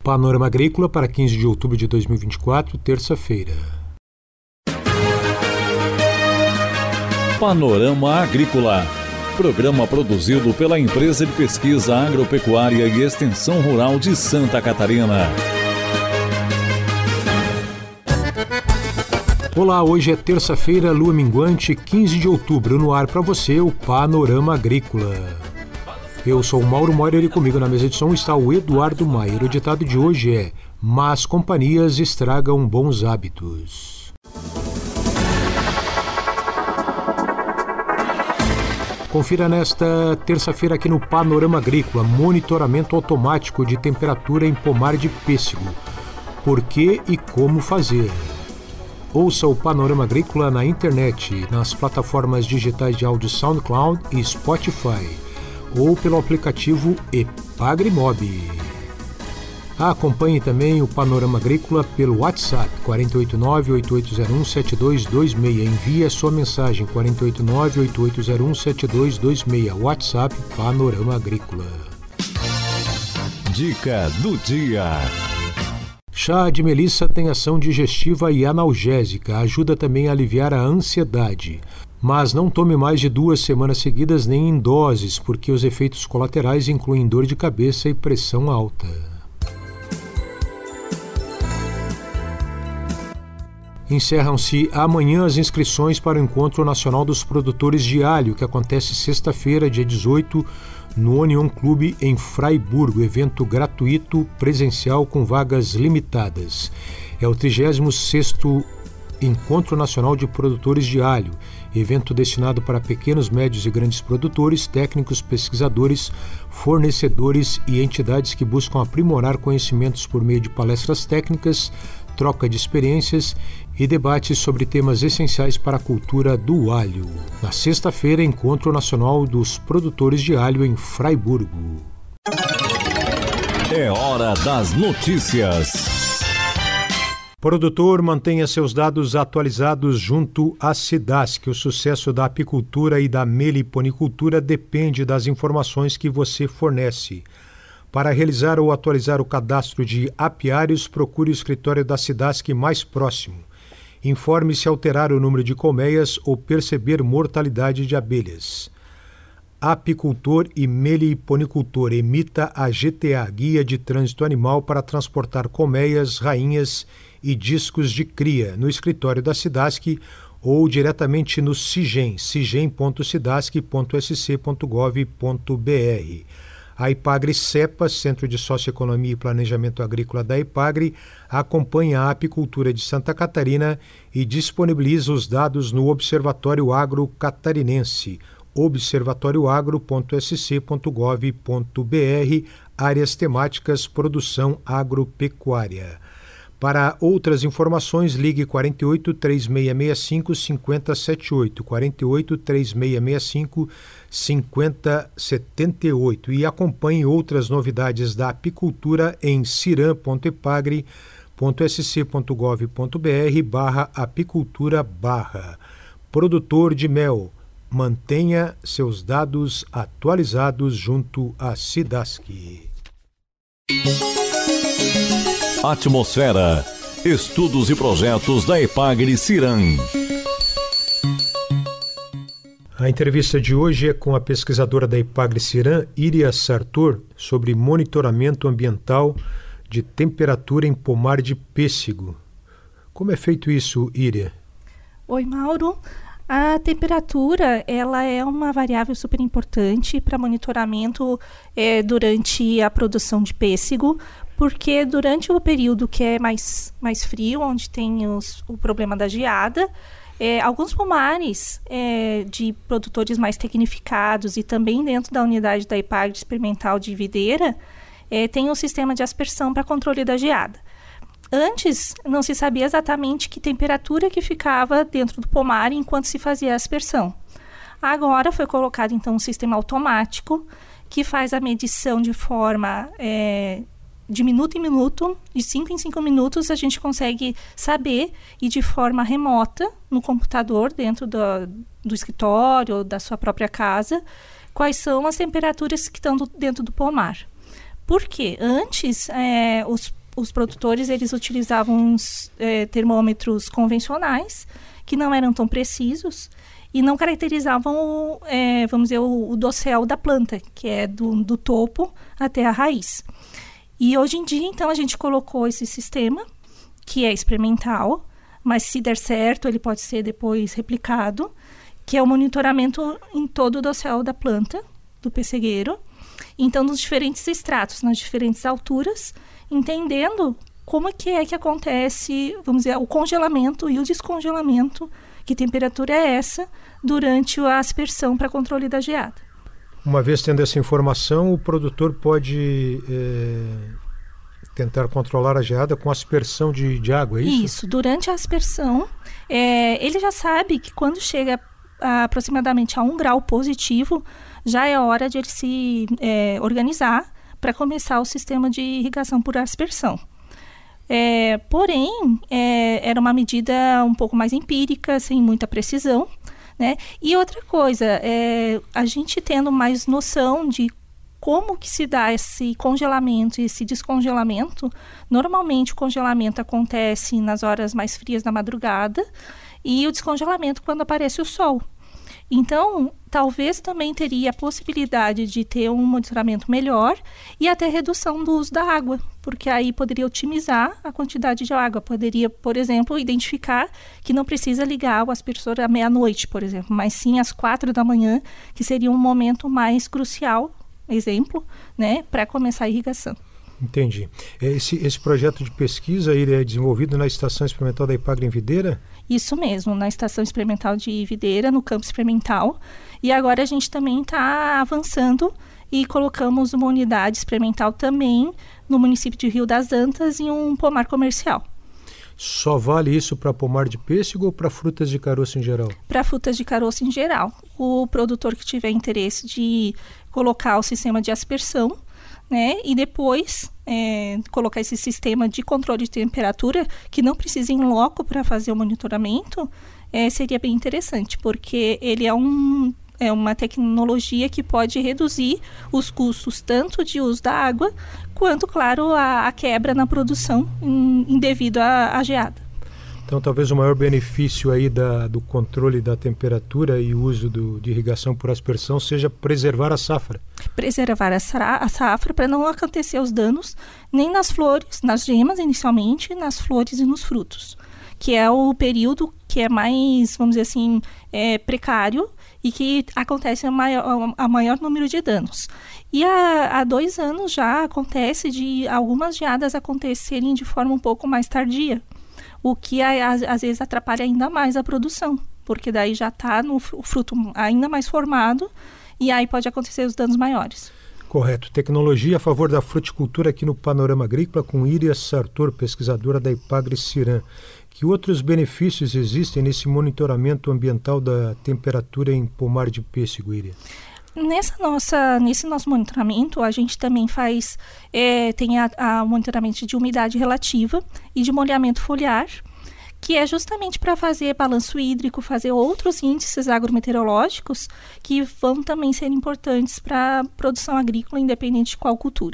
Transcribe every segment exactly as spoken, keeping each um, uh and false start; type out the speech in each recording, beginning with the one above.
Panorama Agrícola para quinze de outubro de dois mil e vinte e quatro, terça-feira. Panorama Agrícola, programa produzido pela Empresa de Pesquisa Agropecuária e Extensão Rural de Santa Catarina. Olá, hoje é terça-feira, lua minguante, quinze de outubro, no ar para você o Panorama Agrícola. Eu sou o Mauro Moira e comigo na mesa de som está o Eduardo Maier. O ditado de hoje é: más companhias estragam bons hábitos. Confira nesta terça-feira aqui no Panorama Agrícola, monitoramento automático de temperatura em pomar de pêssego. Por que e como fazer? Ouça o Panorama Agrícola na internet, nas plataformas digitais de áudio SoundCloud e Spotify, ou pelo aplicativo EPAGRIMOB. Acompanhe também o Panorama Agrícola pelo WhatsApp quatro oito nove, oito oito zero um, sete dois dois seis. Envie a sua mensagem quatro oito nove, oito oito zero um, sete dois dois seis. WhatsApp Panorama Agrícola. Dica do dia. Chá de melissa tem ação digestiva e analgésica, ajuda também a aliviar a ansiedade. Mas não tome mais de duas semanas seguidas nem em doses, porque os efeitos colaterais incluem dor de cabeça e pressão alta. Encerram-se amanhã as inscrições para o Encontro Nacional dos Produtores de Alho, que acontece sexta-feira, dia dezoito, no Onion Club, em Fraiburgo, evento gratuito, presencial com vagas limitadas. É o trigésimo sexto Encontro Nacional de Produtores de Alho, evento destinado para pequenos, médios e grandes produtores, técnicos, pesquisadores, fornecedores e entidades que buscam aprimorar conhecimentos por meio de palestras técnicas, troca de experiências e debates sobre temas essenciais para a cultura do alho. Na sexta-feira, Encontro Nacional dos Produtores de Alho em Fraiburgo. É hora das notícias. Produtor mantenha seus dados atualizados junto à Cidasc. O sucesso da apicultura e da meliponicultura depende das informações que você fornece. Para realizar ou atualizar o cadastro de apiários, procure o escritório da Cidasc mais próximo. Informe-se alterar o número de colmeias ou perceber mortalidade de abelhas. Apicultor e meliponicultor, emita a G T A, Guia de Trânsito Animal, para transportar colmeias, rainhas e discos de cria, no escritório da Cidasc ou diretamente no CIGEM, cigem ponto cidasc ponto s c ponto gov ponto b r. A Ipagre Cepa, Centro de Socioeconomia e Planejamento Agrícola da Ipagre, acompanha a apicultura de Santa Catarina e disponibiliza os dados no Observatório Agro Catarinense, observatorioagro ponto s c ponto gov ponto b r, áreas temáticas produção agropecuária. Para outras informações, ligue quatro oito, três seis seis cinco, cinco zero sete oito, quatro oito, três seis seis cinco, cinco zero sete oito e acompanhe outras novidades da apicultura em ciram ponto ipagre ponto s c ponto gov ponto b r barra apicultura barra. Produtor de mel, mantenha seus dados atualizados junto à Cidasc. Atmosfera, estudos e projetos da Ipagre Ciram. A entrevista de hoje é com a pesquisadora da Ipagre Ciram, Iria Sartor, sobre monitoramento ambiental de temperatura em pomar de pêssego. Como é feito isso, Iria? Oi, Mauro. A temperatura, ela é uma variável super importante para monitoramento é, durante a produção de pêssego, porque durante o período que é mais, mais frio, onde tem os, o problema da geada, é, alguns pomares é, de produtores mais tecnificados e também dentro da unidade da Ipagre Experimental de Videira, é, tem um sistema de aspersão para controle da geada. Antes, não se sabia exatamente que temperatura que ficava dentro do pomar enquanto se fazia a aspersão. Agora foi colocado, então, um sistema automático que faz a medição de forma é, de minuto em minuto, de cinco em cinco minutos, a gente consegue saber, e de forma remota, no computador, dentro do, do escritório ou da sua própria casa, quais são as temperaturas que estão do, dentro do pomar. Por quê? Antes, é, os os produtores eles utilizavam os, é, termômetros convencionais, que não eram tão precisos, e não caracterizavam, é, vamos dizer, o, o dossel da planta, que é do, do topo até a raiz. E hoje em dia, então, a gente colocou esse sistema, que é experimental, mas se der certo, ele pode ser depois replicado, que é o monitoramento em todo o dossel da planta, do pessegueiro, então nos diferentes estratos, nas diferentes alturas, entendendo como é que é que acontece, vamos dizer, o congelamento e o descongelamento, que temperatura é essa, durante a aspersão para controle da geada. Uma vez tendo essa informação, o produtor pode é, tentar controlar a geada com aspersão de, de água, é isso? Isso, durante a aspersão, é, ele já sabe que quando chega a, aproximadamente a um grau positivo, já é hora de ele se é, organizar para começar o sistema de irrigação por aspersão. É, porém, é, era uma medida um pouco mais empírica, sem muita precisão, né? E outra coisa, é, a gente tendo mais noção de como que se dá esse congelamento e esse descongelamento. Normalmente o congelamento acontece nas horas mais frias da madrugada e o descongelamento quando aparece o sol. Então, talvez também teria a possibilidade de ter um monitoramento melhor e até redução do uso da água, porque aí poderia otimizar a quantidade de água. Poderia, por exemplo, identificar que não precisa ligar o aspersor à meia-noite, por exemplo, mas sim às quatro da manhã, que seria um momento mais crucial, exemplo, né, para começar a irrigação. Entendi. Esse, esse projeto de pesquisa ele é desenvolvido na Estação Experimental da Ipagre em Videira? Isso mesmo, na Estação Experimental de Videira, no Campo Experimental. E agora a gente também está avançando e colocamos uma unidade experimental também no município de Rio das Antas em um pomar comercial. Só vale isso para pomar de pêssego ou para frutas de caroço em geral? Para frutas de caroço em geral. O produtor que tiver interesse de colocar o sistema de aspersão, né, e depois é, colocar esse sistema de controle de temperatura, que não precisa em loco para fazer o monitoramento, é, seria bem interessante, porque ele é, um, é uma tecnologia que pode reduzir os custos tanto de uso da água, quanto, claro, a, a quebra na produção em, em devido à, à geada. Então, talvez o maior benefício aí da, do controle da temperatura e uso do, de irrigação por aspersão seja preservar a safra. Preservar a, sa- a safra para não acontecer os danos nem nas flores, nas gemas inicialmente, nas flores e nos frutos, que é o período que é mais, vamos dizer assim, é, precário e que acontece a maior, a maior número de danos. E há, há dois anos já acontece de algumas geadas acontecerem de forma um pouco mais tardia, o que às, às vezes atrapalha ainda mais a produção, porque daí já está o fruto ainda mais formado e aí pode acontecer os danos maiores. Correto. Tecnologia a favor da fruticultura aqui no Panorama Agrícola com Iria Sartor, pesquisadora da Ipagre Ciran. Que outros benefícios existem nesse monitoramento ambiental da temperatura em pomar de pêssego, Iria? Nessa nossa, nesse nosso monitoramento, a gente também faz, é, tem a, a monitoramento de umidade relativa e de molhamento foliar, que é justamente para fazer balanço hídrico, fazer outros índices agrometeorológicos que vão também ser importantes para a produção agrícola, independente de qual cultura.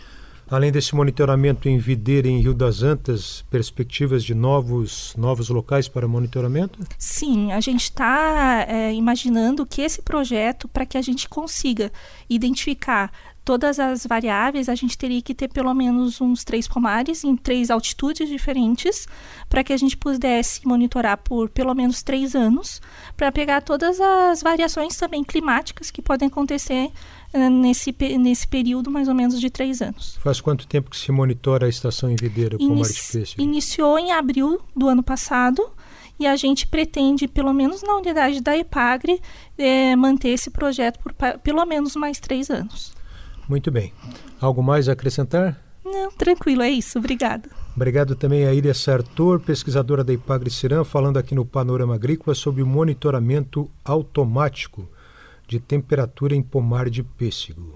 Além desse monitoramento em Videira e em Rio das Antas, perspectivas de novos, novos locais para monitoramento? Sim, a gente está é, imaginando que esse projeto, para que a gente consiga identificar todas as variáveis, a gente teria que ter pelo menos uns três pomares em três altitudes diferentes, para que a gente pudesse monitorar por pelo menos três anos, para pegar todas as variações também climáticas que podem acontecer Nesse, nesse período mais ou menos de três anos. Faz quanto tempo que se monitora a estação em Videira, Inici- pomar de pêssego? Iniciou em abril do ano passado e a gente pretende, pelo menos na unidade da Ipagre, é, manter esse projeto por pa- pelo menos mais três anos. Muito bem. Algo mais a acrescentar? Não, tranquilo, é isso. Obrigada. Obrigado também a Iria Sartor, pesquisadora da Ipagre Ciran, falando aqui no Panorama Agrícola sobre o monitoramento automático de temperatura em pomar de pêssego.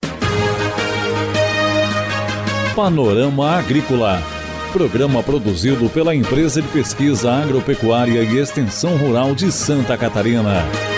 Panorama Agrícola. Programa produzido pela Empresa de Pesquisa Agropecuária e Extensão Rural de Santa Catarina.